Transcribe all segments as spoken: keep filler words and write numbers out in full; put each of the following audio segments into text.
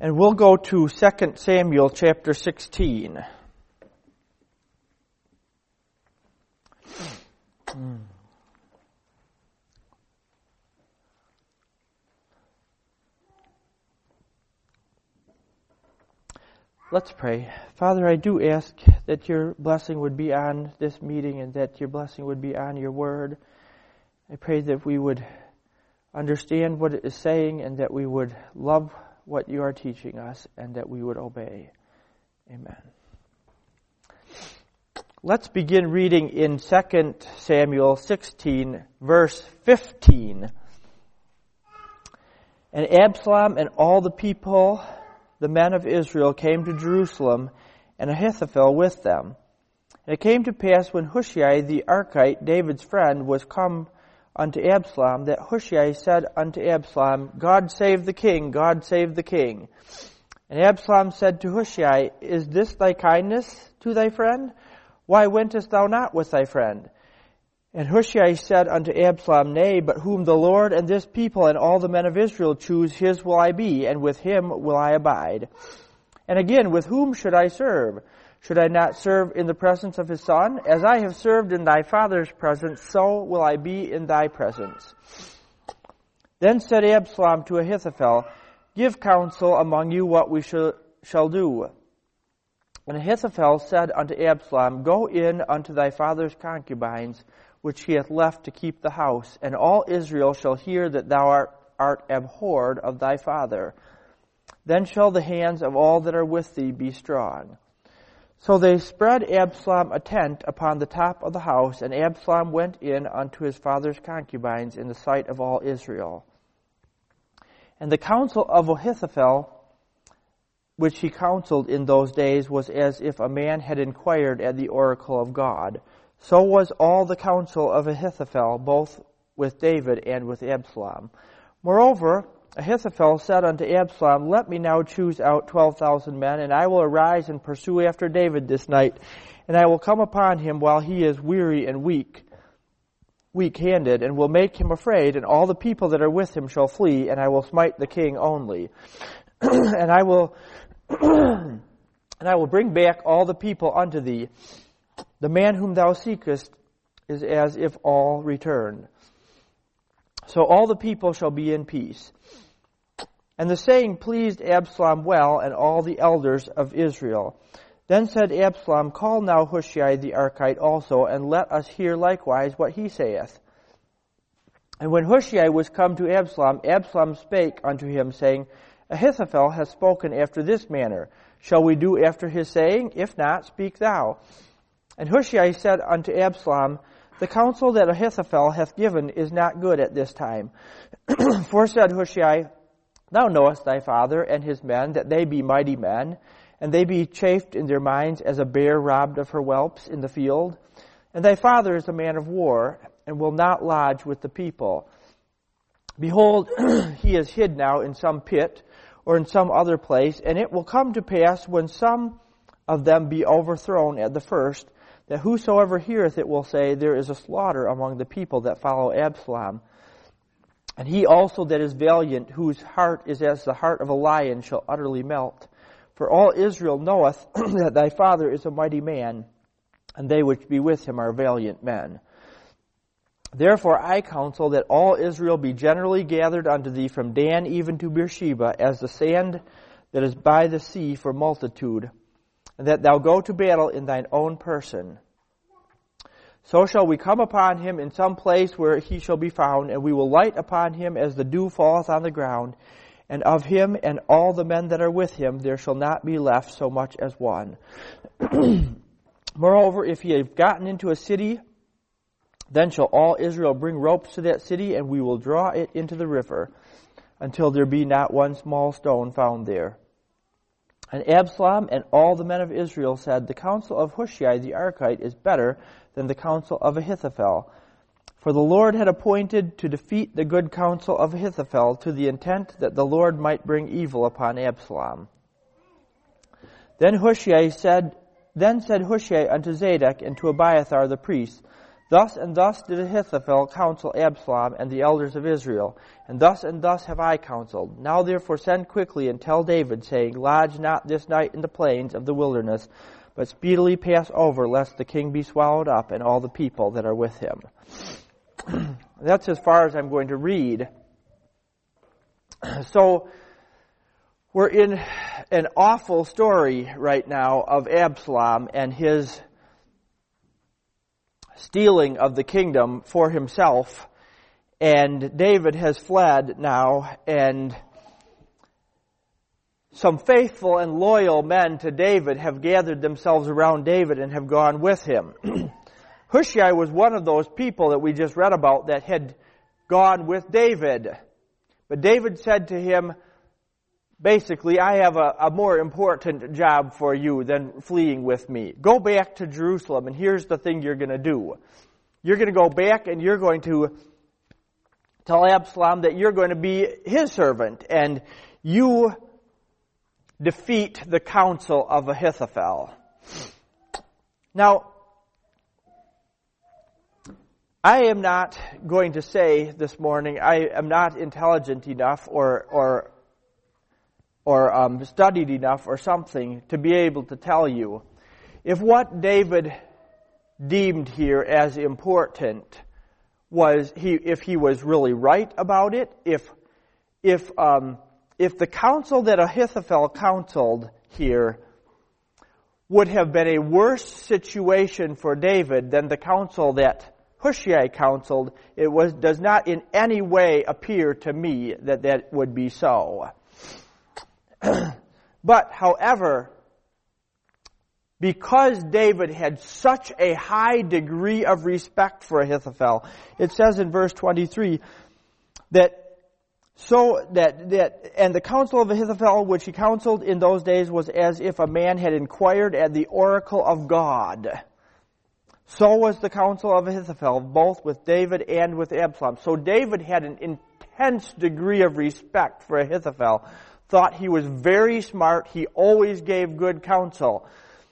And we'll go to Second Samuel chapter sixteen. Hmm. Let's pray. Father, I do ask that your blessing would be on this meeting and that your blessing would be on your word. I pray that we would understand what it is saying and that we would love what you are teaching us and that we would obey. Amen. Let's begin reading in Second Samuel sixteen, verse fifteen. And Absalom and all the people, the men of Israel, came to Jerusalem, and Ahithophel with them. And it came to pass when Hushai the Archite, David's friend, was come unto Absalom, that Hushai said unto Absalom, God save the king, God save the king. And Absalom said to Hushai, Is this thy kindness to thy friend? Why wentest thou not with thy friend? And Hushai said unto Absalom, Nay, but whom the Lord and this people and all the men of Israel choose, his will I be, and with him will I abide. And again, with whom should I serve? Should I not serve in the presence of his son? As I have served in thy father's presence, so will I be in thy presence. Then said Absalom to Ahithophel, Give counsel among you what we shall, shall do. And Ahithophel said unto Absalom, Go in unto thy father's concubines, which he hath left to keep the house, and all Israel shall hear that thou art, art abhorred of thy father. Then shall the hands of all that are with thee be strong. So they spread Absalom a tent upon the top of the house, and Absalom went in unto his father's concubines in the sight of all Israel. And the counsel of Ahithophel, which he counseled in those days, was as if a man had inquired at the oracle of God. So was all the counsel of Ahithophel, both with David and with Absalom. Moreover, Ahithophel said unto Absalom, Let me now choose out twelve thousand men, and I will arise and pursue after David this night, and I will come upon him while he is weary and weak, weak-handed, and will make him afraid, and all the people that are with him shall flee, and I will smite the king only. and I will and I will bring back all the people unto thee. The man whom thou seekest is as if all returned. So all the people shall be in peace. And the saying pleased Absalom well, and all the elders of Israel. Then said Absalom, Call now Hushai the Archite also, and let us hear likewise what he saith. And when Hushai was come to Absalom, Absalom spake unto him, saying, Ahithophel hath spoken after this manner. Shall we do after his saying? If not, speak thou. And Hushai said unto Absalom, The counsel that Ahithophel hath given is not good at this time. For said Hushai, Thou knowest thy father and his men, that they be mighty men, and they be chafed in their minds as a bear robbed of her whelps in the field. And thy father is a man of war, and will not lodge with the people. Behold, he is hid now in some pit, or in some other place, and it will come to pass, when some of them be overthrown at the first, that whosoever heareth it will say, There is a slaughter among the people that follow Absalom. And he also that is valiant, whose heart is as the heart of a lion, shall utterly melt. For all Israel knoweth that thy father is a mighty man, and they which be with him are valiant men. Therefore I counsel that all Israel be generally gathered unto thee from Dan even to Beersheba, as the sand that is by the sea for multitude, and that thou go to battle in thine own person. So shall we come upon him in some place where he shall be found, and we will light upon him as the dew falleth on the ground, and of him and all the men that are with him there shall not be left so much as one. Moreover, if he have gotten into a city, then shall all Israel bring ropes to that city, and we will draw it into the river, until there be not one small stone found there. And Absalom and all the men of Israel said, The counsel of Hushai the Archite is better than the counsel of Ahithophel. For the Lord had appointed to defeat the good counsel of Ahithophel, to the intent that the Lord might bring evil upon Absalom. Then Hushai said, Then said Hushai unto Zadok and to Abiathar the priests, Thus and thus did Ahithophel counsel Absalom and the elders of Israel, and thus and thus have I counseled. Now therefore send quickly and tell David, saying, Lodge not this night in the plains of the wilderness, but speedily pass over, lest the king be swallowed up, and all the people that are with him. That's as far as I'm going to read. So, we're in an awful story right now of Absalom and his stealing of the kingdom for himself. And David has fled now, and some faithful and loyal men to David have gathered themselves around David and have gone with him. Hushai was one of those people that we just read about that had gone with David. But David said to him, basically, I have a, a more important job for you than fleeing with me. Go back to Jerusalem, and here's the thing you're going to do. You're going to go back and you're going to tell Absalom that you're going to be his servant, and you defeat the counsel of Ahithophel. Now, I am not going to say this morning, I am not intelligent enough or or or um, studied enough or something to be able to tell you if what David deemed here as important was he if he was really right about it, if if um, if the counsel that Ahithophel counseled here would have been a worse situation for David than the counsel that Hushai counseled, it was does not in any way appear to me that that would be so. But, however, because David had such a high degree of respect for Ahithophel, it says in verse twenty-three that so that that and the counsel of Ahithophel which he counseled in those days was as if a man had inquired at the oracle of God. So was the counsel of Ahithophel, both with David and with Absalom. So David had an intense degree of respect for Ahithophel, thought he was very smart, he always gave good counsel.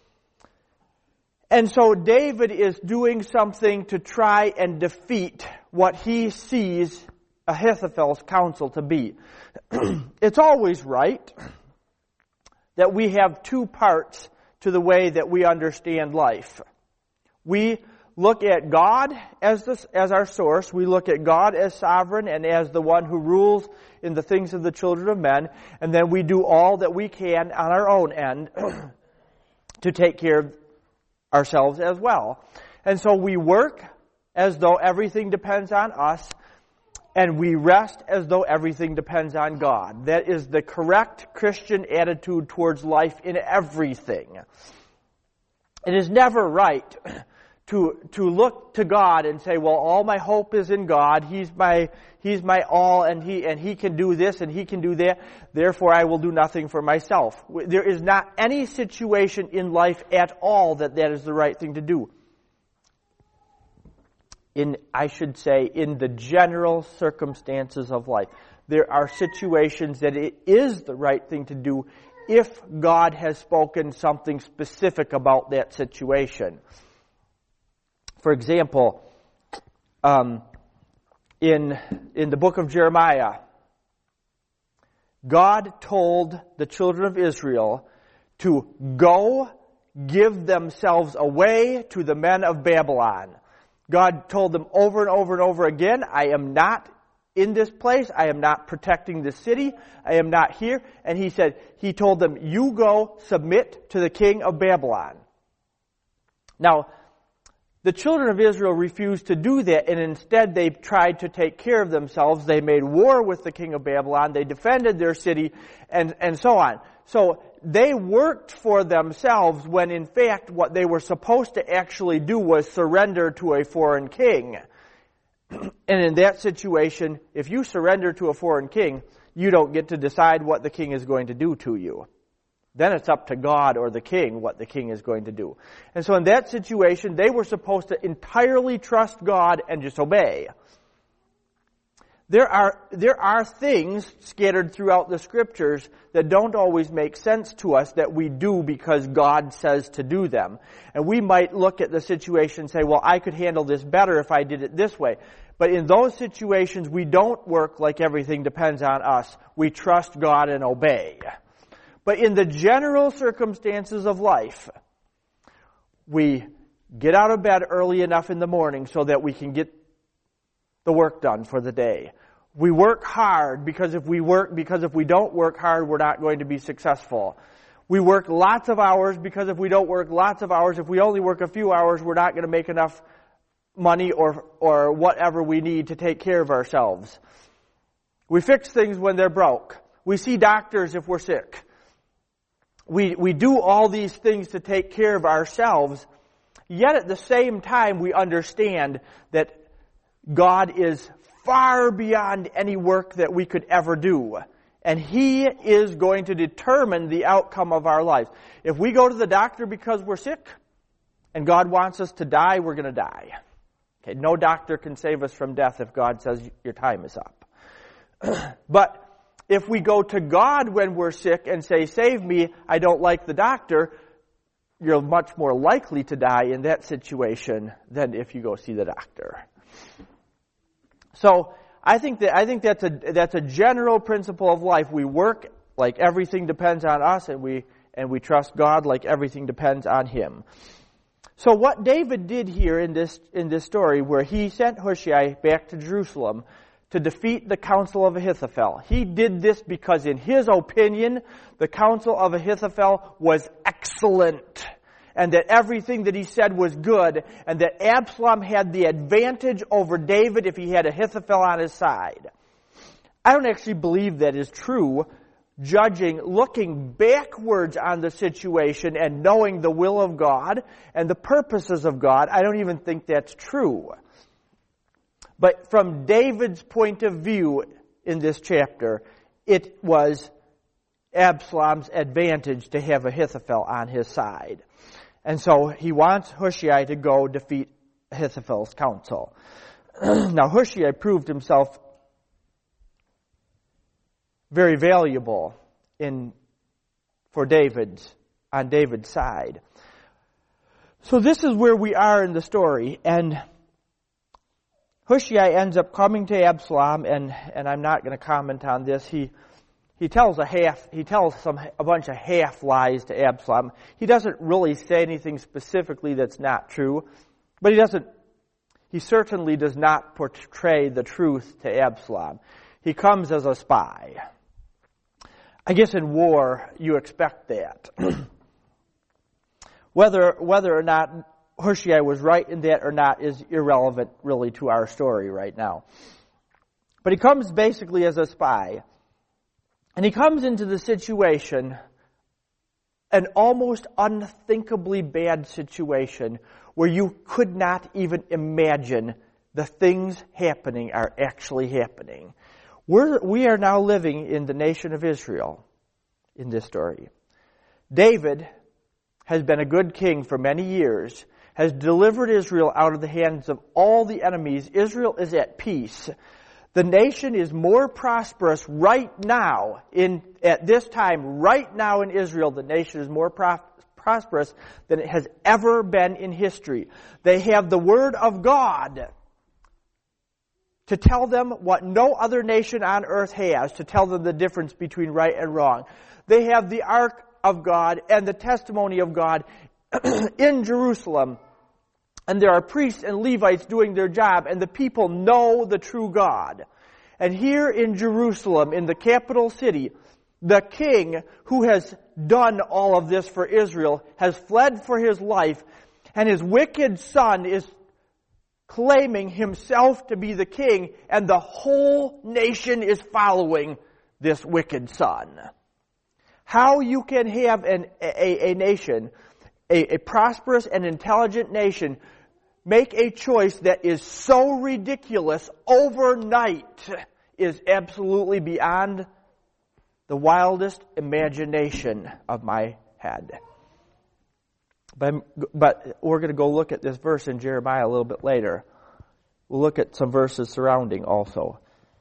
And so David is doing something to try and defeat what he sees Ahithophel's counsel to be. It's always right that we have two parts to the way that we understand life. We look at God as this, as our source. We look at God as sovereign and as the one who rules in the things of the children of men. And then we do all that we can on our own end to take care of ourselves as well. And so we work as though everything depends on us, and we rest as though everything depends on God. That is the correct Christian attitude towards life in everything. It is never right to to look to God and say, well, all my hope is in God. He's my He's my all, and He and He can do this and He can do that. Therefore, I will do nothing for myself. There is not any situation in life at all that that is the right thing to do. In I should say, in the general circumstances of life, there are situations that it is the right thing to do if God has spoken something specific about that situation. For example, um, in in the book of Jeremiah, God told the children of Israel to go give themselves away to the men of Babylon. God told them over and over and over again, I am not in this place. I am not protecting the city. I am not here. And he said, he told them, you go submit to the king of Babylon. Now, the children of Israel refused to do that, and instead they tried to take care of themselves. They made war with the king of Babylon. They defended their city, and, and so on. So they worked for themselves when in fact what they were supposed to actually do was surrender to a foreign king. And in that situation, if you surrender to a foreign king, you don't get to decide what the king is going to do to you. Then it's up to God or the king what the king is going to do. And so in that situation, they were supposed to entirely trust God and just obey. There are, there are things scattered throughout the Scriptures that don't always make sense to us that we do because God says to do them. And we might look at the situation and say, well, I could handle this better if I did it this way. But in those situations, we don't work like everything depends on us. We trust God and obey. But in the general circumstances of life, we get out of bed early enough in the morning so that we can get the work done for the day. We work hard because if we work, because if we don't work hard, we're not going to be successful. We work lots of hours because if we don't work lots of hours, if we only work a few hours, we're not going to make enough money or, or whatever we need to take care of ourselves. We fix things when they're broke. We see doctors if we're sick. We, we do all these things to take care of ourselves, yet at the same time we understand that God is far beyond any work that we could ever do. And He is going to determine the outcome of our lives. If we go to the doctor because we're sick, and God wants us to die, we're going to die. Okay, no doctor can save us from death if God says your time is up. But if we go to God when we're sick and say, save me, I don't like the doctor, you're much more likely to die in that situation than if you go see the doctor. So I think that I think that's a that's a general principle of life. We work like everything depends on us, and we and we trust God like everything depends on Him. So what David did here in this in this story, where he sent Hushai back to Jerusalem to defeat the counsel of Ahithophel, he did this because in his opinion, the counsel of Ahithophel was excellent, and that everything that he said was good, and that Absalom had the advantage over David if he had Ahithophel on his side. I don't actually believe that is true, judging, looking backwards on the situation and knowing the will of God and the purposes of God. I don't even think that's true. But from David's point of view in this chapter, it was Absalom's advantage to have Ahithophel on his side. And so he wants Hushai to go defeat Ahithophel's counsel. Now Hushai proved himself very valuable in for David's on David's side. So this is where we are in the story, and Hushai ends up coming to Absalom, and, and I'm not going to comment on this. He he tells a half he tells some a bunch of half lies to Absalom. He doesn't really say anything specifically that's not true, but he doesn't he certainly does not portray the truth to Absalom. He comes as a spy. I guess in war you expect that. whether whether or not Hushai was right in that or not is irrelevant really to our story right now. But he comes basically as a spy. And he comes into the situation, an almost unthinkably bad situation, where you could not even imagine the things happening are actually happening. We're, we are now living in the nation of Israel in this story. David has been a good king for many years, has delivered Israel out of the hands of all the enemies. Israel is at peace. The nation is more prosperous right now, in at this time, right now in Israel, the nation is more pro- prosperous than it has ever been in history. They have the Word of God to tell them what no other nation on earth has, to tell them the difference between right and wrong. They have the Ark of God and the testimony of God in Jerusalem. And there are priests and Levites doing their job, and the people know the true God. And here in Jerusalem, in the capital city, the king who has done all of this for Israel has fled for his life, and his wicked son is claiming himself to be the king, and the whole nation is following this wicked son. How you can have an, a, a nation, a, a prosperous and intelligent nation, make a choice that is so ridiculous overnight is absolutely beyond the wildest imagination of my head. But, but we're going to go look at this verse in Jeremiah a little bit later. We'll look at some verses surrounding also.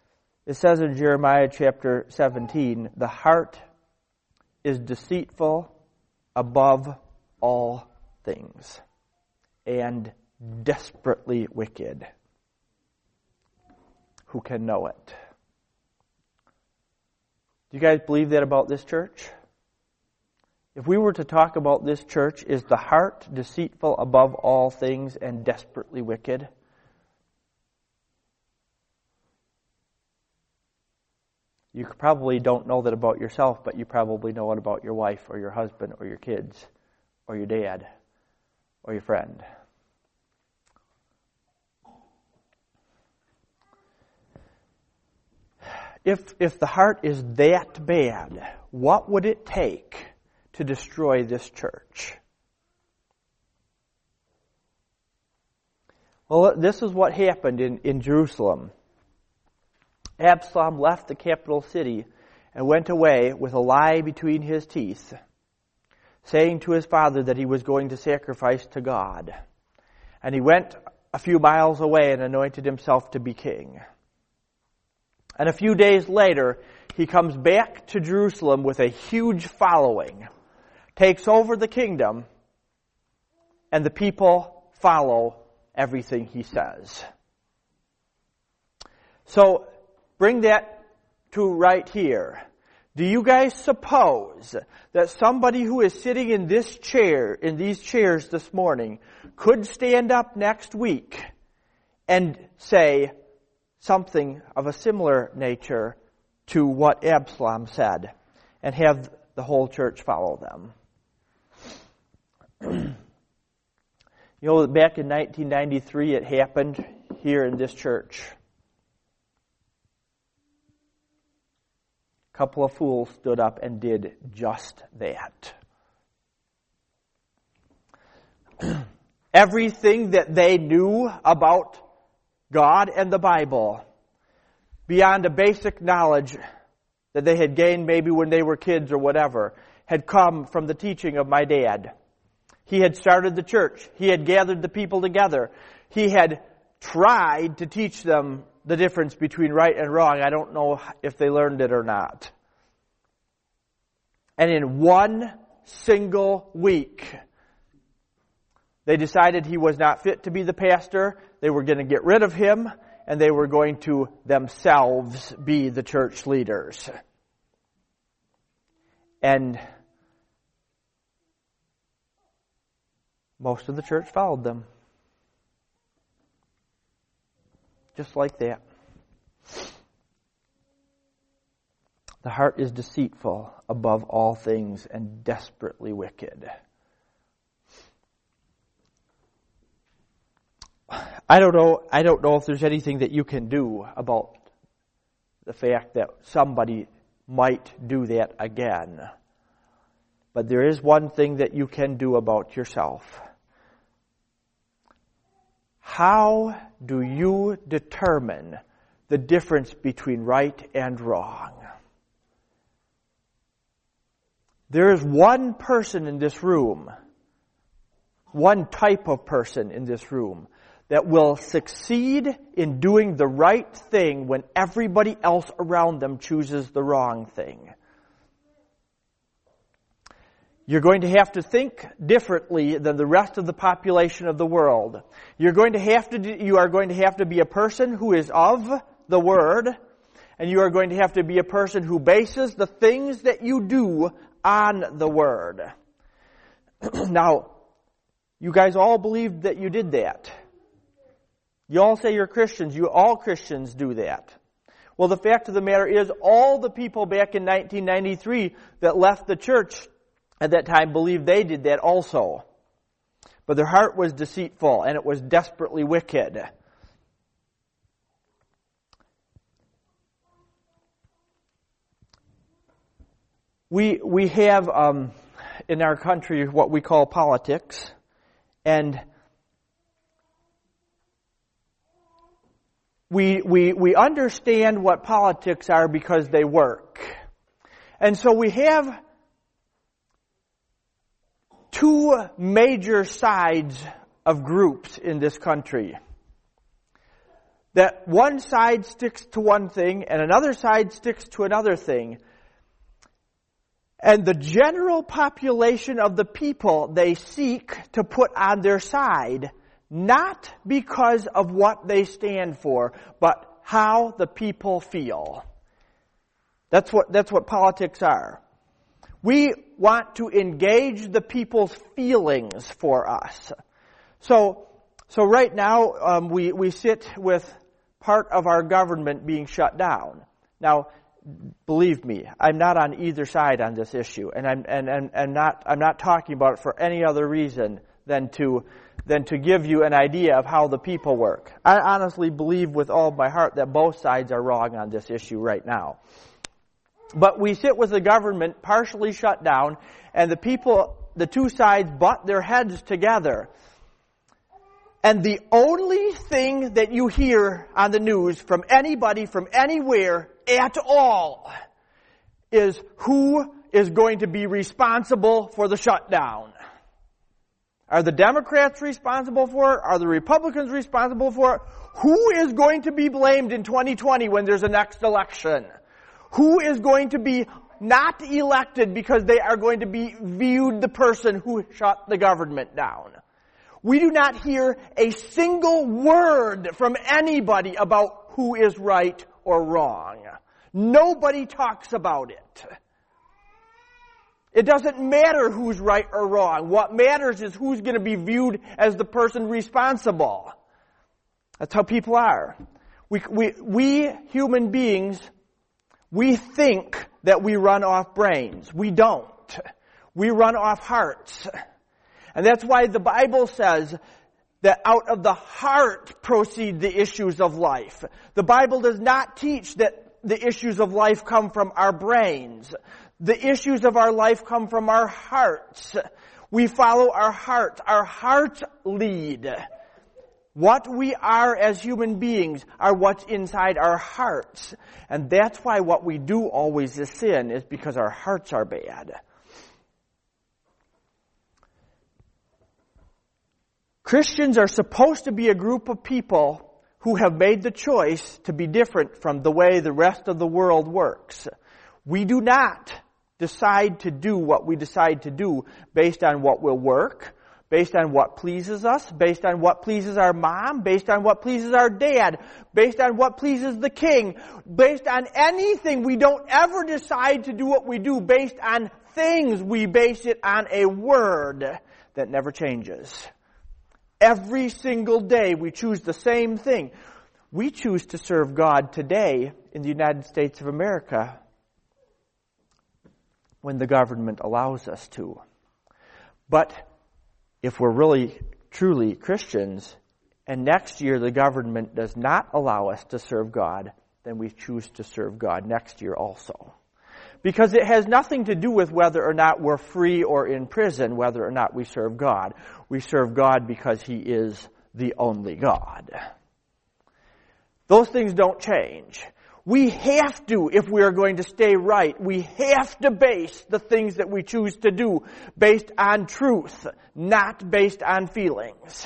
It says in Jeremiah chapter seventeen, the heart is deceitful above all things and desperately wicked. Who can know it? Do you guys believe that about this church? If we were to talk about this church, is the heart deceitful above all things and desperately wicked? You probably don't know that about yourself, but you probably know it about your wife or your husband or your kids or your dad or your friend. If, if the heart is that bad, what would it take to destroy this church? Well, this is what happened in, in Jerusalem. Absalom left the capital city and went away with a lie between his teeth, saying to his father that he was going to sacrifice to God. And he went a few miles away and anointed himself to be king. And a few days later, he comes back to Jerusalem with a huge following, takes over the kingdom, and the people follow everything he says. So, bring that to right here. Do you guys suppose that somebody who is sitting in this chair, in these chairs this morning, could stand up next week and say something of a similar nature to what Absalom said and have the whole church follow them? You know, back in nineteen ninety-three, it happened here in this church. A couple of fools stood up and did just that. Everything that they knew about God and the Bible, beyond a basic knowledge that they had gained maybe when they were kids or whatever, had come from the teaching of my dad. He had started the church. He had gathered the people together. He had tried to teach them the difference between right and wrong. I don't know if they learned it or not. And in one single week, they decided he was not fit to be the pastor. They were going to get rid of him, and they were going to themselves be the church leaders. And most of the church followed them. Just like that. The heart is deceitful above all things and desperately wicked. I don't know, I don't know if there's anything that you can do about the fact that somebody might do that again. But there is one thing that you can do about yourself. How do you determine the difference between right and wrong? There is one person in this room, one type of person in this room, that will succeed in doing the right thing when everybody else around them chooses the wrong thing. You're going to have to think differently than the rest of the population of the world. You're going to have to, you are going to have to be a person who is of the Word, and you are going to have to be a person who bases the things that you do on the Word. Now, you guys all believe that you did that. You all say you're Christians. You all Christians do that. Well, the fact of the matter is, all the people back in nineteen ninety-three that left the church at that time believed they did that also. But their heart was deceitful, and it was desperately wicked. We we have um, in our country what we call politics, and we we we understand what politics are because they work, and so we have two major sides of groups in this country. that one side sticks to one thing and another side sticks to another thing. And the general population of the people they seek to put on their side, not because of what they stand for, but how the people feel. That's what, that's what politics are. We want to engage the people's feelings for us. So, so right now, um, we, we sit with part of our government being shut down. Now, believe me, I'm not on either side on this issue, and I'm and, and, and not I'm not talking about it for any other reason than to than to give you an idea of how the people work. I honestly believe with all of my heart that both sides are wrong on this issue right now. But we sit with the government partially shut down, and the people, the two sides butt their heads together. And the only thing that you hear on the news from anybody, from anywhere, at all, is who is going to be responsible for the shutdown. Are the Democrats responsible for it? Are the Republicans responsible for it? Who is going to be blamed in twenty twenty when there's a next election? Who is going to be not elected because they are going to be viewed the person who shut the government down? We do not hear a single word from anybody about who is right or wrong. Nobody talks about it. It doesn't matter who's right or wrong. What matters is who's going to be viewed as the person responsible. That's how people are. We, we, we human beings, we think that we run off brains. We don't. We run off hearts. And that's why the Bible says that out of the heart proceed the issues of life. The Bible does not teach that the issues of life come from our brains. The issues of our life come from our hearts. We follow our hearts. Our hearts lead. What we are as human beings are what's inside our hearts. And that's why what we do always is sin, is because our hearts are bad. Christians are supposed to be a group of people who have made the choice to be different from the way the rest of the world works. We do not decide to do what we decide to do based on what will work, based on what pleases us, based on what pleases our mom, based on what pleases our dad, based on what pleases the king, based on anything. We don't ever decide to do what we do based on things. We base it on a word that never changes. Every single day we choose the same thing. We choose to serve God today in the United States of America when the government allows us to. But if we're really, truly Christians, and next year the government does not allow us to serve God, then we choose to serve God next year also. Because it has nothing to do with whether or not we're free or in prison, whether or not we serve God. We serve God because He is the only God. Those things don't change. We have to, if we are going to stay right, we have to base the things that we choose to do based on truth, not based on feelings.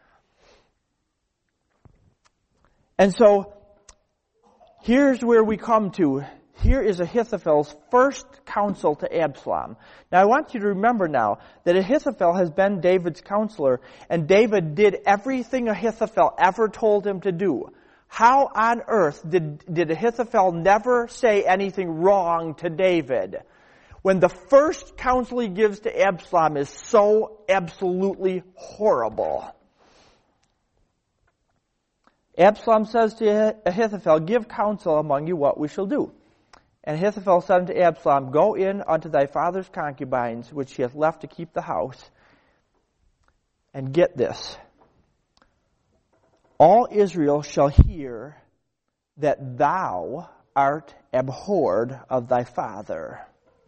And so, here's where we come to. Here is Ahithophel's first counsel to Absalom. Now I want you to remember now that Ahithophel has been David's counselor, and David did everything Ahithophel ever told him to do. How on earth did, did Ahithophel never say anything wrong to David when the first counsel he gives to Absalom is so absolutely horrible? Absalom says to Ahithophel, "Give counsel among you what we shall do." And Ahithophel said unto Absalom, "Go in unto thy father's concubines, which he hath left to keep the house, and get this. All Israel shall hear that thou art abhorred of thy father.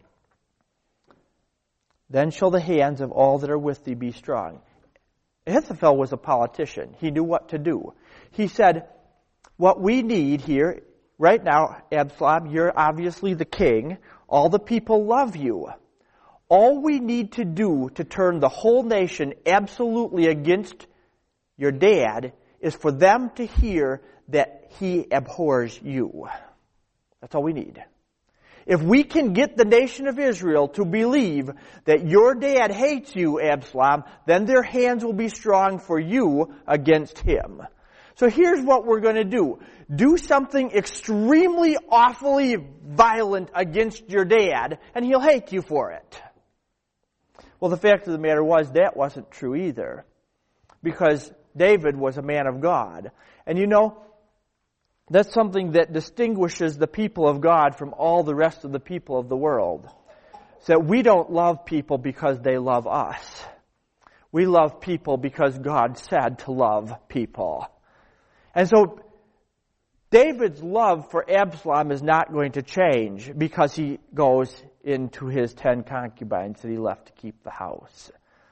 Then shall the hands of all that are with thee be strong." Ahithophel was a politician. He knew what to do. He said, what we need here, right now, Absalom, you're obviously the king. All the people love you. All we need to do to turn the whole nation absolutely against your dad is for them to hear that he abhors you. That's all we need. If we can get the nation of Israel to believe that your dad hates you, Absalom, then their hands will be strong for you against him. So here's what we're going to do. Do something extremely, awfully violent against your dad, and he'll hate you for it. Well, the fact of the matter was that wasn't true either, because David was a man of God. And you know, that's something that distinguishes the people of God from all the rest of the people of the world. So that we don't love people because they love us. We love people because God said to love people. And so David's love for Absalom is not going to change because he goes into his ten concubines that he left to keep the house.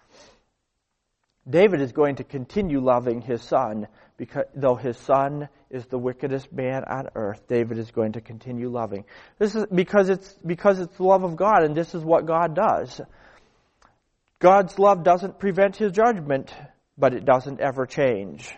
David is going to continue loving his son, because though his son is the wickedest man on earth, David is going to continue loving. This is because it's because it's the love of God, and this is what God does. God's love doesn't prevent his judgment, but it doesn't ever change.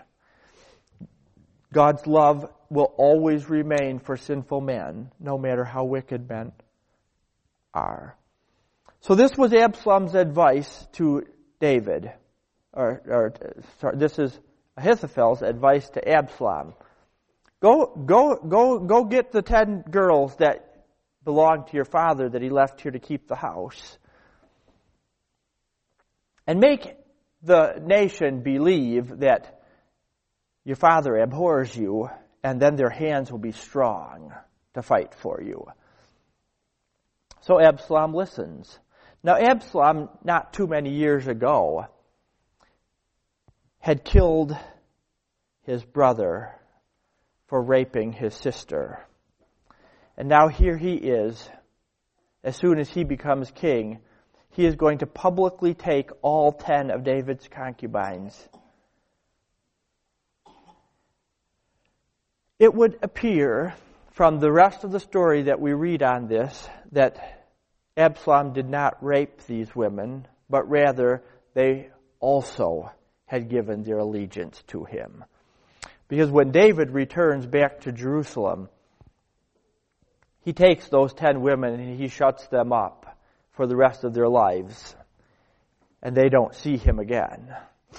God's love will always remain for sinful men, no matter how wicked men are. So this was Absalom's advice to David. Or, or sorry, this is Ahithophel's advice to Absalom. Go, go, go, go get the ten girls that belonged to your father that he left here to keep the house. And make the nation believe that your father abhors you, and then their hands will be strong to fight for you. So Absalom listens. Now Absalom, not too many years ago, had killed his brother for raping his sister. And now here he is. As soon as he becomes king, he is going to publicly take all ten of David's concubines. It would appear from the rest of the story that we read on this that Absalom did not rape these women, but rather they also had given their allegiance to him. Because when David returns back to Jerusalem, he takes those ten women and he shuts them up for the rest of their lives, and they don't see him again.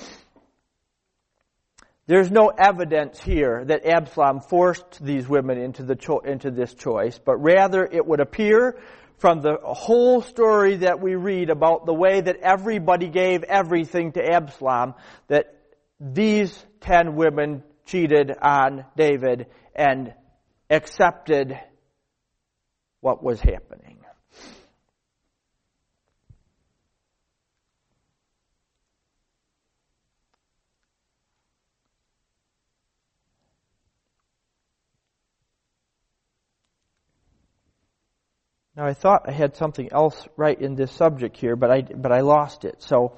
There's no evidence here that Absalom forced these women into the cho- into this choice, but rather it would appear from the whole story that we read about the way that everybody gave everything to Absalom, that these ten women cheated on David and accepted what was happening. Now I thought I had something else right in this subject here, but I but I lost it. So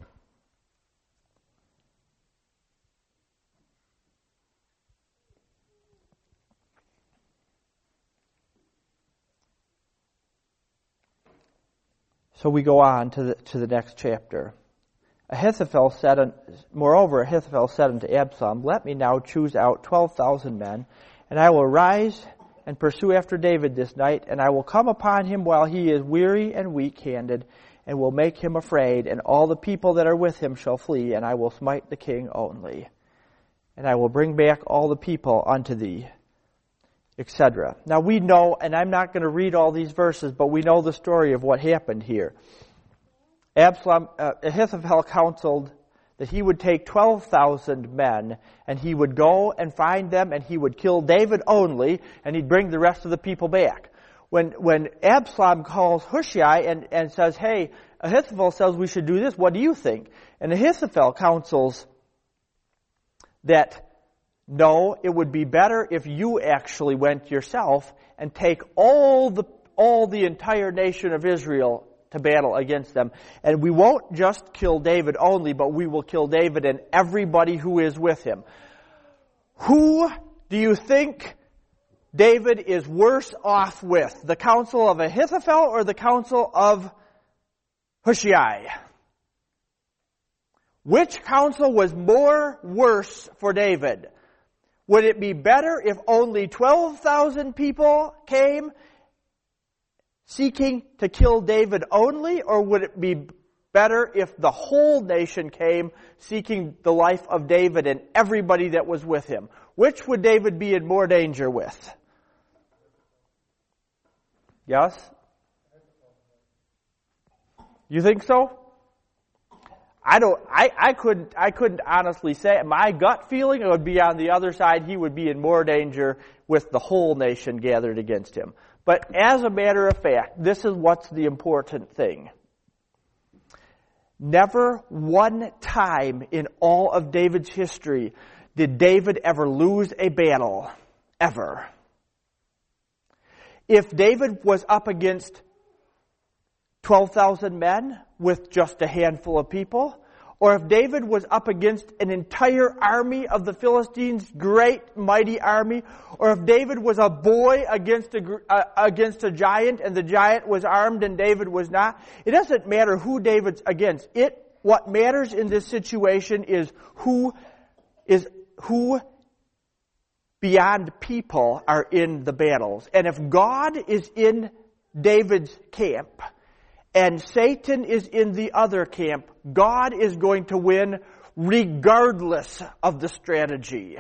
So we go on to the to the next chapter. Ahithophel said, moreover, Ahithophel said unto Absalom, Let me now choose out twelve thousand men, and I will rise and pursue after David this night, and I will come upon him while he is weary and weak-handed, and will make him afraid, and all the people that are with him shall flee, and I will smite the king only. And I will bring back all the people unto thee, et cetera. Now we know, and I'm not going to read all these verses, but we know the story of what happened here. Absalom, uh, Ahithophel counseled that he would take twelve thousand men, and he would go and find them, and he would kill David only, and he'd bring the rest of the people back. When when Absalom calls Hushai and, and says, hey, Ahithophel says we should do this, what do you think? And Ahithophel counsels that, no, it would be better if you actually went yourself and take all the all the entire nation of Israel to battle against them. And we won't just kill David only, but we will kill David and everybody who is with him. Who do you think David is worse off with? The counsel of Ahithophel or the counsel of Hushai? Which counsel was more worse for David? Would it be better if only twelve thousand people came seeking to kill David only, or would it be better if the whole nation came seeking the life of David and everybody that was with him? Which would David be in more danger with? Yes? You think so? I don't, I, I couldn't, I couldn't honestly say. My gut feeling, it would be on the other side. He would be in more danger with the whole nation gathered against him. But as a matter of fact, this is what's the important thing. Never one time in all of David's history did David ever lose a battle. Ever. If David was up against twelve thousand men with just a handful of people, or if David was up against an entire army of the Philistines, great mighty army, or if David was a boy against a, uh, against a giant and the giant was armed and David was not, it doesn't matter who David's against. It, what matters in this situation is who is, who beyond people are in the battles. And if God is in David's camp, and Satan is in the other camp, God is going to win regardless of the strategy.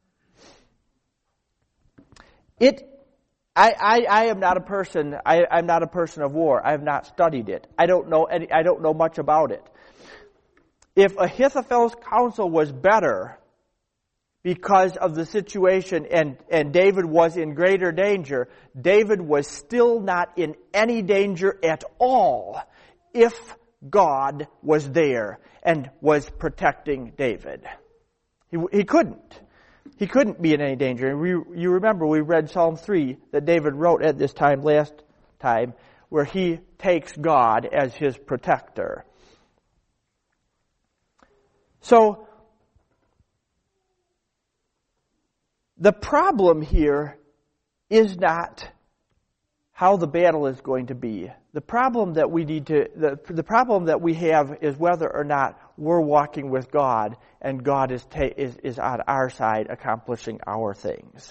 It, I, I, I am not a person, I, I'm not a person of war. I have not studied it. I don't know any, I don't know much about it. If Ahithophel's counsel was better because of the situation and, and David was in greater danger, David was still not in any danger at all if God was there and was protecting David. He, he couldn't. He couldn't be in any danger. And we, you remember we read Psalm three that David wrote at this time last time, where he takes God as his protector. So, the problem here is not how the battle is going to be. The problem that we need to, the, the problem that we have is whether or not we're walking with God and God is, ta- is, is on our side accomplishing our things.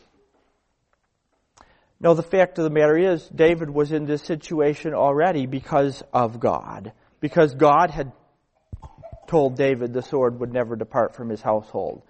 No, the fact of the matter is, David was in this situation already because of God. Because God had told David the sword would never depart from his household.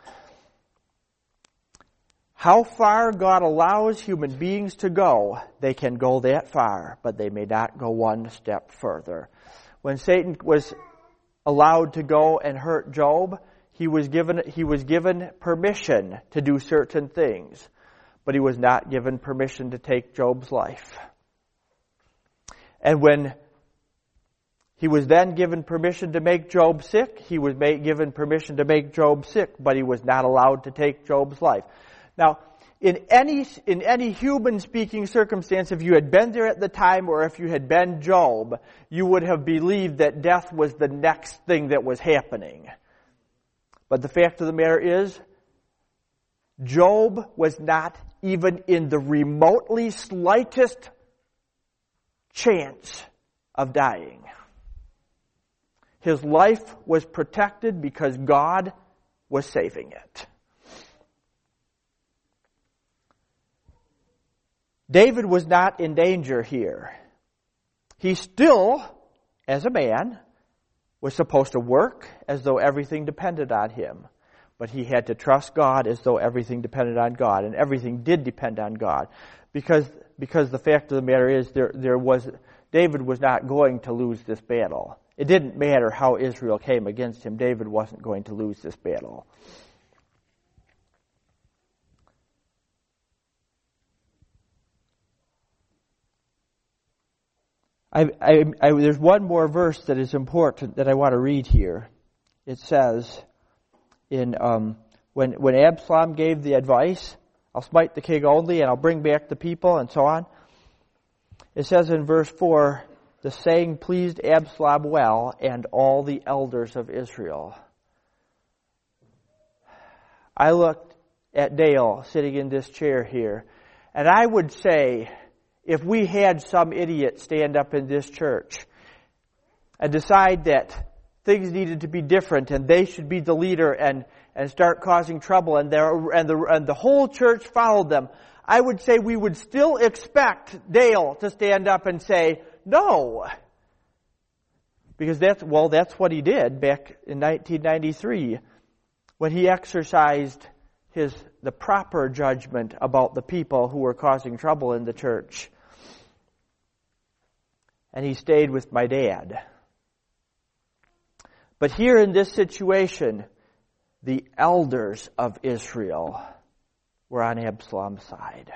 How far God allows human beings to go, they can go that far, but they may not go one step further. When Satan was allowed to go and hurt Job, he was given, he was given permission to do certain things, but he was not given permission to take Job's life. And when he was then given permission to make Job sick, he was made, given permission to make Job sick, but he was not allowed to take Job's life. Now, in any in any human speaking circumstance, if you had been there at the time or if you had been Job, you would have believed that death was the next thing that was happening. But the fact of the matter is, Job was not even in the remotely slightest chance of dying. His life was protected because God was saving it. David was not in danger here. He still, as a man, was supposed to work as though everything depended on him. But he had to trust God as though everything depended on God. And everything did depend on God. Because, because the fact of the matter is, there, there was, David was not going to lose this battle. It didn't matter how Israel came against him. David wasn't going to lose this battle. I, I, I, there's one more verse that is important that I want to read here. It says, in um, when when Absalom gave the advice, I'll smite the king only and I'll bring back the people and so on. It says in verse four, the saying pleased Absalom well and all the elders of Israel. I looked at Dale sitting in this chair here, and I would say, if we had some idiot stand up in this church and decide that things needed to be different, and they should be the leader and, and start causing trouble, and, there, and, the, and the whole church followed them, I would say we would still expect Dale to stand up and say, no. Because that's, well, that's what he did back in nineteen ninety-three when he exercised his, the proper judgment about the people who were causing trouble in the church. And he stayed with my dad. But here in this situation, the elders of Israel were on Absalom's side.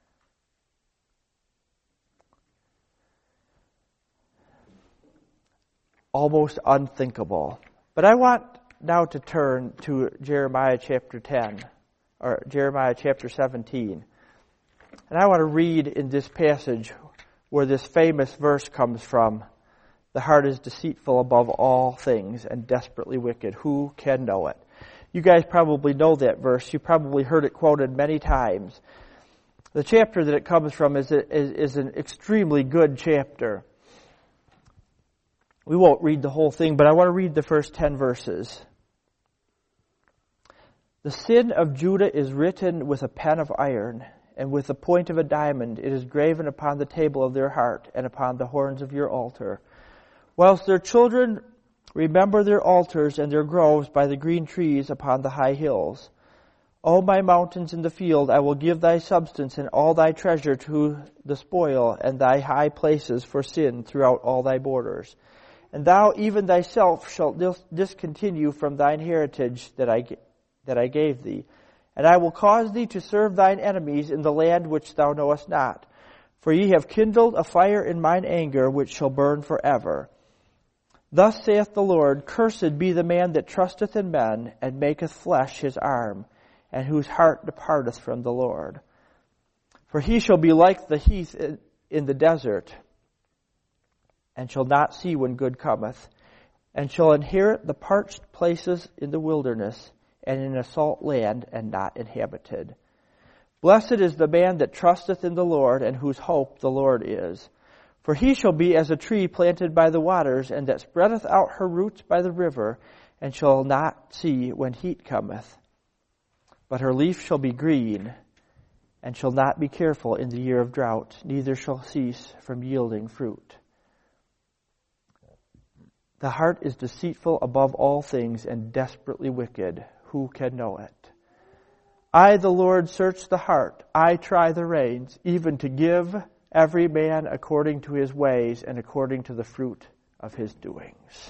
Almost unthinkable. But I want now to turn to Jeremiah chapter ten, or Jeremiah chapter seventeen. And I want to read in this passage where this famous verse comes from. The heart is deceitful above all things and desperately wicked. Who can know it? You guys probably know that verse. You probably heard it quoted many times. The chapter that it comes from is, a, is, is an extremely good chapter. We won't read the whole thing, but I want to read the first ten verses. The sin of Judah is written with a pen of iron, and with the point of a diamond it is graven upon the table of their heart and upon the horns of your altar. Whilst their children remember their altars and their groves by the green trees upon the high hills. O my mountains in the field, I will give thy substance and all thy treasure to the spoil, and thy high places for sin throughout all thy borders. And thou even thyself shalt dis- discontinue from thine heritage that I, that I gave thee. And I will cause thee to serve thine enemies in the land which thou knowest not. For ye have kindled a fire in mine anger, which shall burn forever. Thus saith the Lord, Cursed be the man that trusteth in men, and maketh flesh his arm, and whose heart departeth from the Lord. For he shall be like the heath in the desert, and shall not see when good cometh, and shall inherit the parched places in the wilderness, and in a salt land, and not inhabited. Blessed is the man that trusteth in the Lord, and whose hope the Lord is. For he shall be as a tree planted by the waters, and that spreadeth out her roots by the river, and shall not see when heat cometh. But her leaf shall be green, and shall not be careful in the year of drought, neither shall cease from yielding fruit. The heart is deceitful above all things, and desperately wicked. Who can know it? I, the Lord, search the heart. I try the reins, even to give every man according to his ways and according to the fruit of his doings.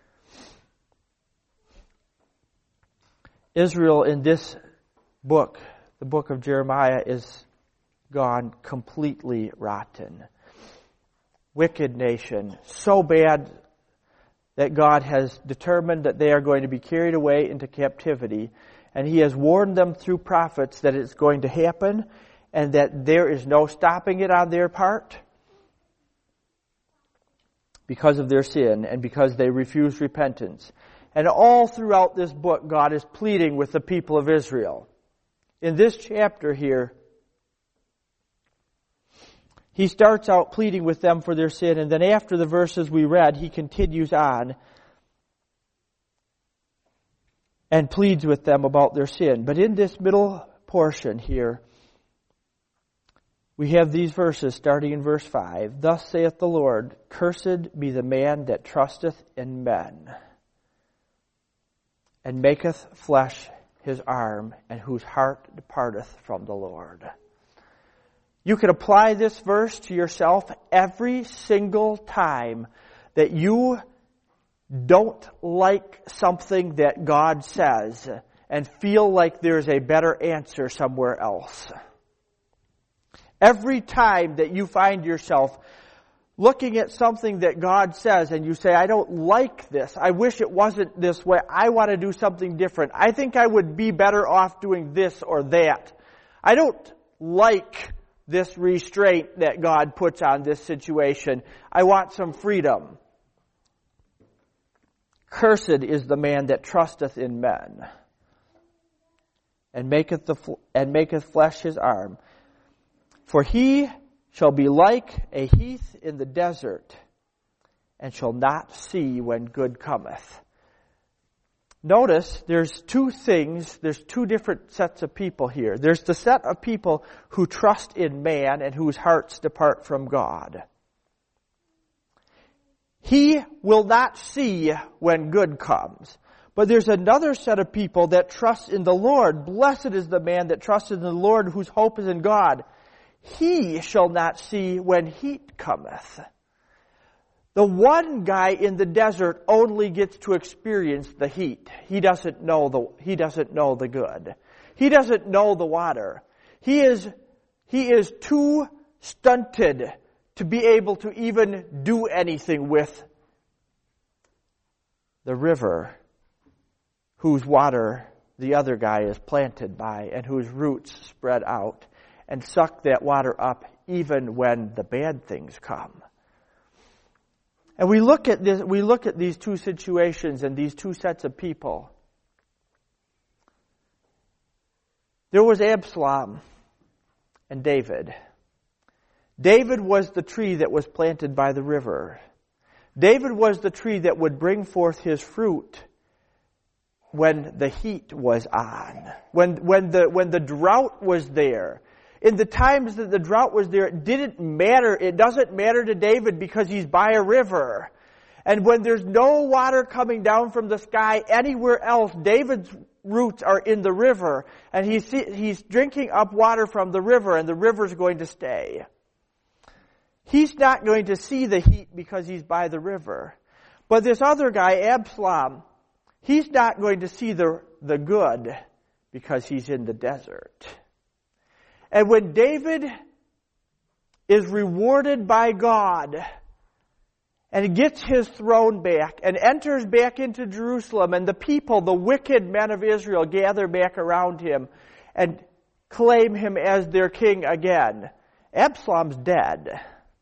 Israel in this book, the book of Jeremiah, is gone completely rotten. Wicked nation, so bad that God has determined that they are going to be carried away into captivity, and he has warned them through prophets that it's going to happen, and that there is no stopping it on their part because of their sin and because they refuse repentance. And all throughout this book, God is pleading with the people of Israel. In this chapter here, he starts out pleading with them for their sin, and then after the verses we read, he continues on and pleads with them about their sin. But in this middle portion here, we have these verses starting in verse five. Thus saith the Lord, Cursed be the man that trusteth in men, and maketh flesh his arm, and whose heart departeth from the Lord. You can apply this verse to yourself every single time that you don't like something that God says and feel like there's a better answer somewhere else. Every time that you find yourself looking at something that God says and you say, I don't like this. I wish it wasn't this way. I want to do something different. I think I would be better off doing this or that. I don't like this restraint that God puts on this situation. I want some freedom. Cursed is the man that trusteth in men, and maketh the and maketh flesh his arm. For he shall be like a heath in the desert, and shall not see when good cometh, notice there's two things, there's two different sets of people here. There's the set of people who trust in man and whose hearts depart from God. He will not see when good comes. But there's another set of people that trust in the Lord. Blessed is the man that trusts in the Lord, whose hope is in God. He shall not see when heat cometh. The one guy in the desert only gets to experience the heat. He doesn't know the, he doesn't know the good. He doesn't know the water. He is, he is too stunted to be able to even do anything with the river whose water the other guy is planted by and whose roots spread out and suck that water up even when the bad things come. And we look at this, we look at these two situations and these two sets of people. There was Absalom and David. David was the tree that was planted by the river. David was the tree that would bring forth his fruit when the heat was on, when, when the, when the drought was there. In the times that the drought was there, it didn't matter. It doesn't matter to David because he's by a river. And when there's no water coming down from the sky anywhere else, David's roots are in the river. And he's, he's drinking up water from the river, and the river's going to stay. He's not going to see the heat because he's by the river. But this other guy, Absalom, he's not going to see the, the good because he's in the desert. And when David is rewarded by God and gets his throne back and enters back into Jerusalem, and the people, the wicked men of Israel, gather back around him and claim him as their king again, Absalom's dead.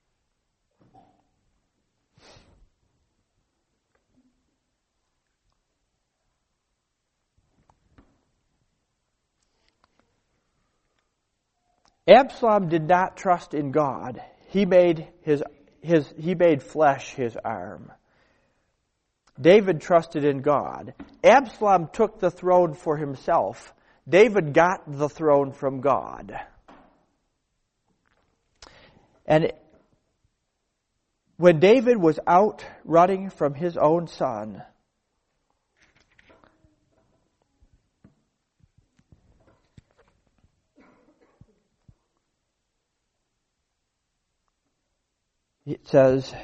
Absalom did not trust in God. He made his, his, he made flesh his arm. David trusted in God. Absalom took the throne for himself. David got the throne from God. And when David was out running from his own son, it says,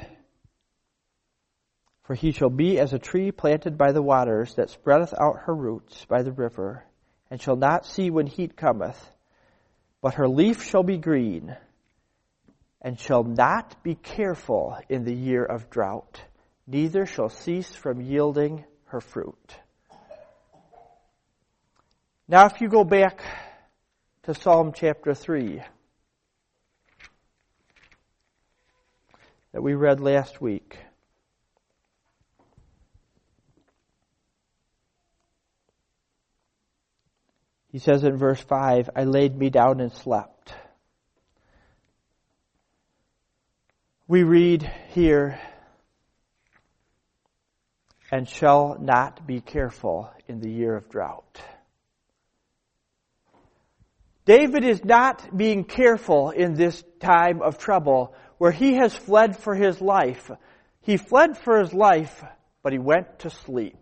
for he shall be as a tree planted by the waters, that spreadeth out her roots by the river, and shall not see when heat cometh, but her leaf shall be green, and shall not be careful in the year of drought, neither shall cease from yielding her fruit. Now if you go back to Psalm chapter three, that we read last week. He says in verse five, I laid me down and slept. We read here, and shall not be careful in the year of drought. David is not being careful in this time of trouble where he has fled for his life. He fled for his life, but he went to sleep.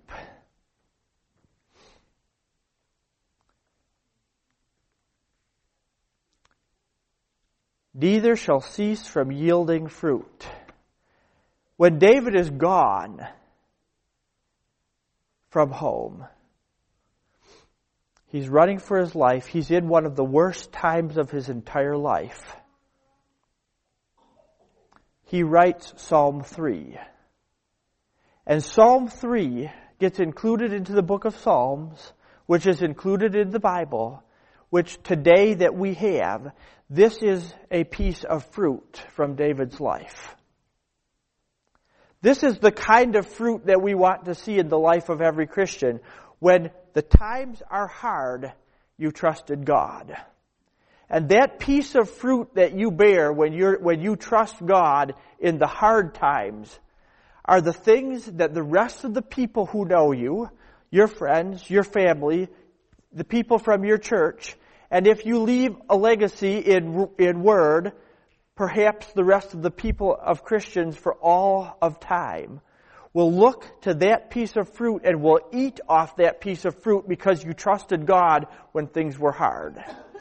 Neither shall cease from yielding fruit. When David is gone from home, he's running for his life. He's in one of the worst times of his entire life. He writes Psalm three. And Psalm three gets included into the book of Psalms, which is included in the Bible, which today that we have, this is a piece of fruit from David's life. This is the kind of fruit that we want to see in the life of every Christian. When the times are hard, you trusted God. And that piece of fruit that you bear when you're, when you trust God in the hard times are the things that the rest of the people who know you, your friends, your family, the people from your church, and if you leave a legacy in, in word, perhaps the rest of the people of Christians for all of time will look to that piece of fruit and will eat off that piece of fruit because you trusted God when things were hard.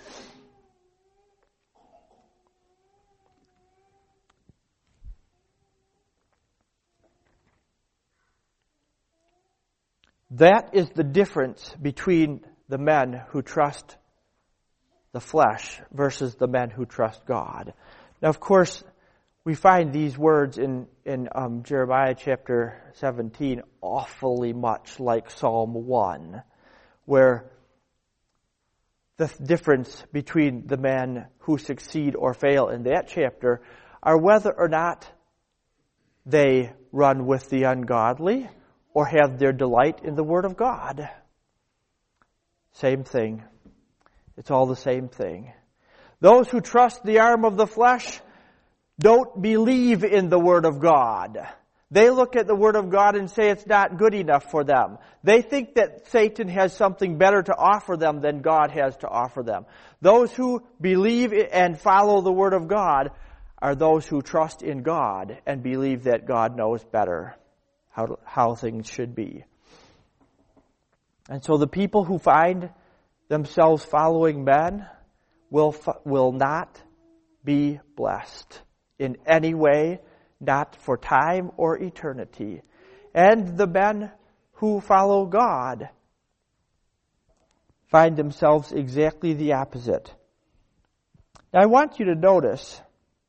That is the difference between the men who trust the flesh versus the men who trust God. Now, of course, we find these words in, in um, Jeremiah chapter seventeen awfully much like Psalm one, where the difference between the men who succeed or fail in that chapter are whether or not they run with the ungodly or have their delight in the Word of God. Same thing. It's all the same thing. Those who trust the arm of the flesh don't believe in the Word of God. They look at the Word of God and say it's not good enough for them. They think that Satan has something better to offer them than God has to offer them. Those who believe and follow the Word of God are those who trust in God and believe that God knows better how, how things should be. And so the people who find themselves following men will will not be blessed in any way, not for time or eternity. And the men who follow God find themselves exactly the opposite. Now I want you to notice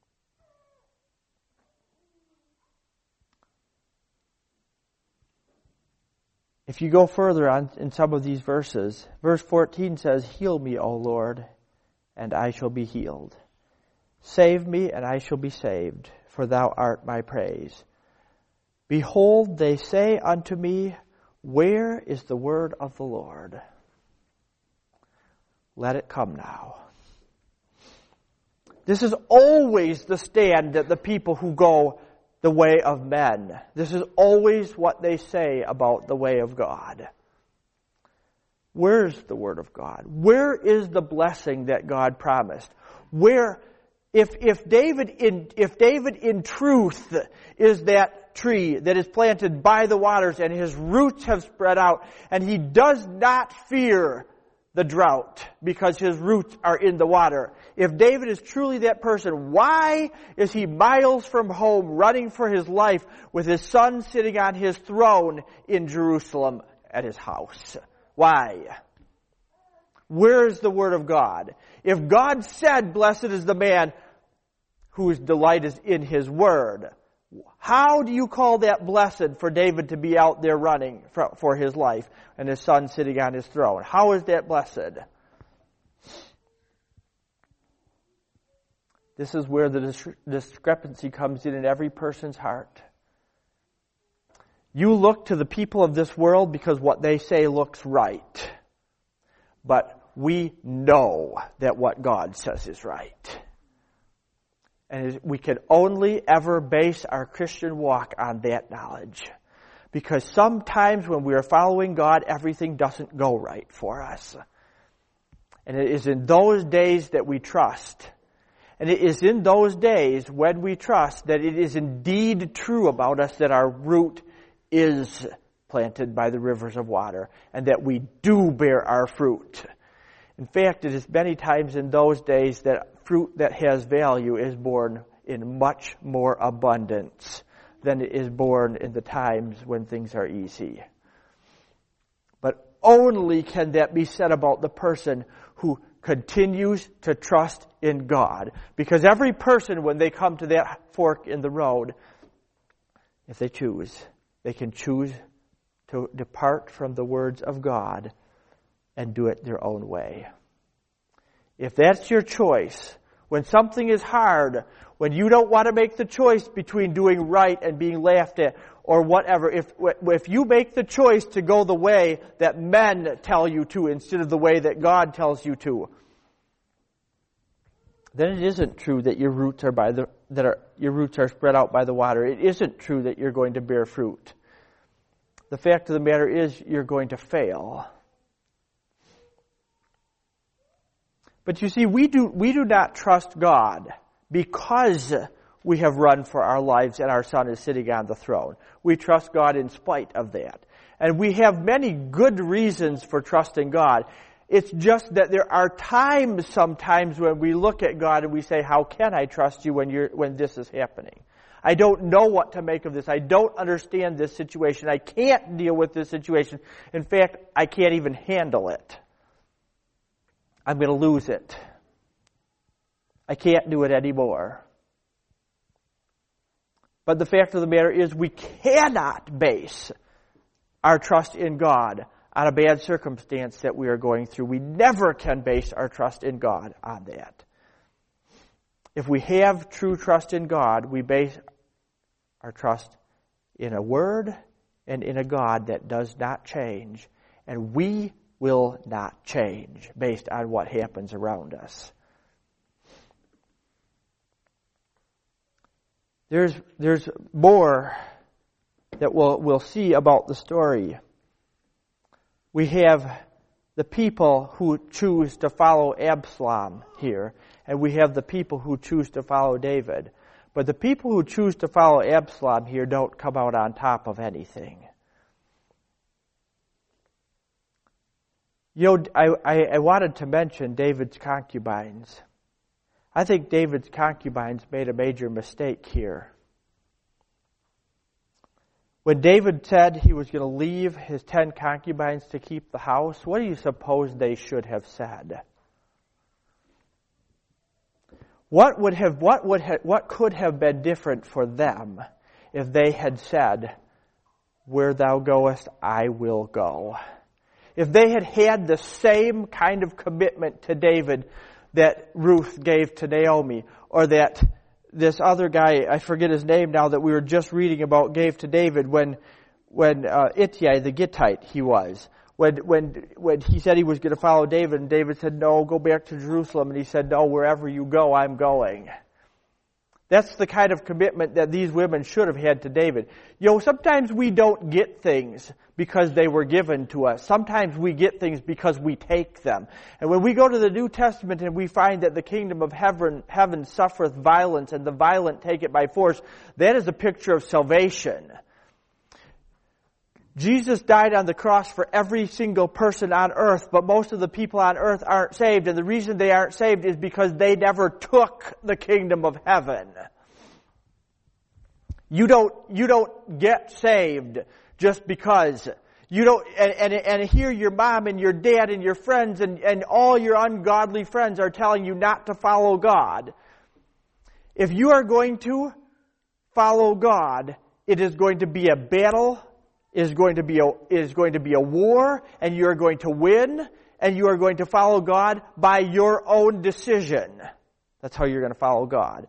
if you go further on in some of these verses, verse fourteen says, "Heal me, O Lord, and I shall be healed. Save me, and I shall be saved, for thou art my praise. Behold, they say unto me, where is the word of the Lord? Let it come now." This is always the stand that the people who go the way of men. This is always what they say about the way of God. Where's the Word of God? Where is the blessing that God promised? Where, if if David in if David in truth is that tree that is planted by the waters and his roots have spread out, and he does not fear the drought because his roots are in the water. If David is truly that person, why is he miles from home running for his life with his son sitting on his throne in Jerusalem at his house? Why? Where is the Word of God? If God said, "Blessed is the man whose delight is in His Word," how do you call that blessed for David to be out there running for, for his life and his son sitting on his throne? How is that blessed? This is where the dis- discrepancy comes in in every person's heart. You look to the people of this world because what they say looks right. But we know that what God says is right. And we can only ever base our Christian walk on that knowledge. Because sometimes when we are following God, everything doesn't go right for us. And it is in those days that we trust. And it is in those days when we trust that it is indeed true about us that our root is planted by the rivers of water and that we do bear our fruit. In fact, it is many times in those days that fruit that has value is born in much more abundance than it is born in the times when things are easy. But only can that be said about the person who continues to trust in God. Because every person, when they come to that fork in the road, if they choose, they can choose to depart from the words of God and do it their own way. If that's your choice, when something is hard, when you don't want to make the choice between doing right and being laughed at or whatever, if if you make the choice to go the way that men tell you to instead of the way that God tells you to, then it isn't true that your roots are by the that are your roots are spread out by the water. It isn't true that you're going to bear fruit. the fact of the matter is you're going to fail. But you see, we do, we do not trust God because we have run for our lives and our Son is sitting on the throne. We trust God in spite of that. And we have many good reasons for trusting God. It's just that there are times sometimes when we look at God and we say, how can I trust you when you're, when this is happening? I don't know what to make of this. I don't understand this situation. I can't deal with this situation. In fact, I can't even handle it. I'm going to lose it. I can't do it anymore. But the fact of the matter is we cannot base our trust in God on a bad circumstance that we are going through. We never can base our trust in God on that. If we have true trust in God, we base our trust in a word and in a God that does not change. And we will not change based on what happens around us. There's there's more that we'll, we'll see about the story. We have the people who choose to follow Absalom here, and we have the people who choose to follow David. But the people who choose to follow Absalom here don't come out on top of anything. You know, I, I, I wanted to mention David's concubines. I think David's concubines made a major mistake here. When David said he was going to leave his ten concubines to keep the house, what do you suppose they should have said? What would have, what would have, what could have been different for them if they had said, "Where thou goest, I will go"? If they had had the same kind of commitment to David that Ruth gave to Naomi, or that this other guy, I forget his name now, that we were just reading about, gave to David when when uh, Ittai, the Gittite, he was. When when when he said he was going to follow David, and David said, "No, go back to Jerusalem." And he said, "No, wherever you go, I'm going." That's the kind of commitment that these women should have had to David. You know, sometimes we don't get things because they were given to us. Sometimes we get things because we take them. And when we go to the New Testament and we find that the kingdom of heaven, heaven suffereth violence and the violent take it by force, that is a picture of salvation. Jesus died on the cross for every single person on earth, but most of the people on earth aren't saved. And the reason they aren't saved is because they never took the kingdom of heaven. You don't, you don't get saved just because. You don't, and, and, and here your mom and your dad and your friends and, and all your ungodly friends are telling you not to follow God. If you are going to follow God, it is going to be a battle. Is going to be a is going to be a war, and you are going to win, and you are going to follow God by your own decision. That's how you're going to follow God.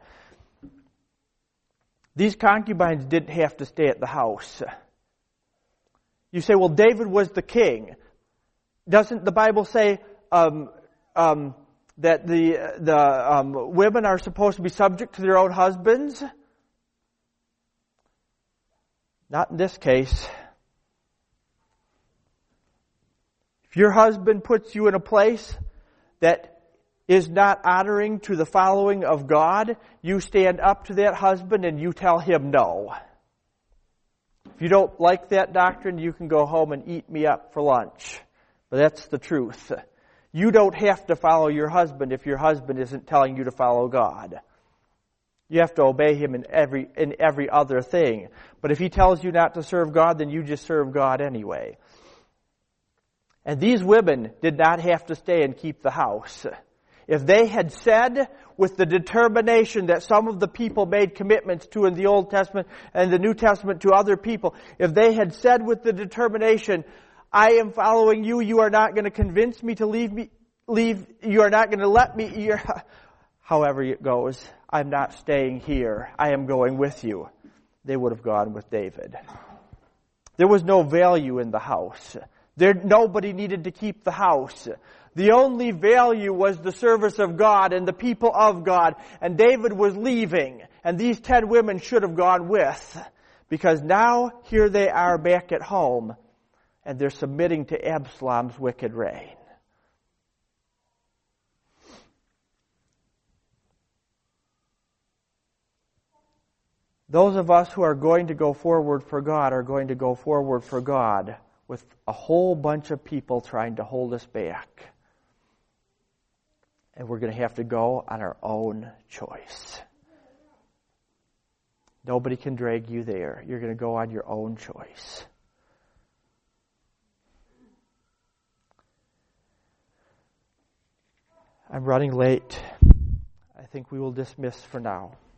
These concubines didn't have to stay at the house. You say, well, David was the king. Doesn't the Bible say um, um, that the the um, women are supposed to be subject to their own husbands? Not in this case. If your husband puts you in a place that is not honoring to the following of God, you stand up to that husband and you tell him no. If you don't like that doctrine, you can go home and eat me up for lunch. But that's the truth. You don't have to follow your husband if your husband isn't telling you to follow God. You have to obey him in every in every other thing. But if he tells you not to serve God, then you just serve God anyway. And these women did not have to stay and keep the house. If they had said with the determination that some of the people made commitments to in the Old Testament and the New Testament to other people, if they had said with the determination, I am following you, you are not going to convince me to leave me, leave, you are not going to let me, you're, however it goes, I'm not staying here, I am going with you. They would have gone with David. There was no value in the house. There, nobody needed to keep the house. The only value was the service of God and the people of God. And David was leaving. And these ten women should have gone with. Because now here they are back at home, and they're submitting to Absalom's wicked reign. Those of us who are going to go forward for God are going to go forward for God with a whole bunch of people trying to hold us back. And we're going to have to go on our own choice. Nobody can drag you there. You're going to go on your own choice. I'm running late. I think we will dismiss for now.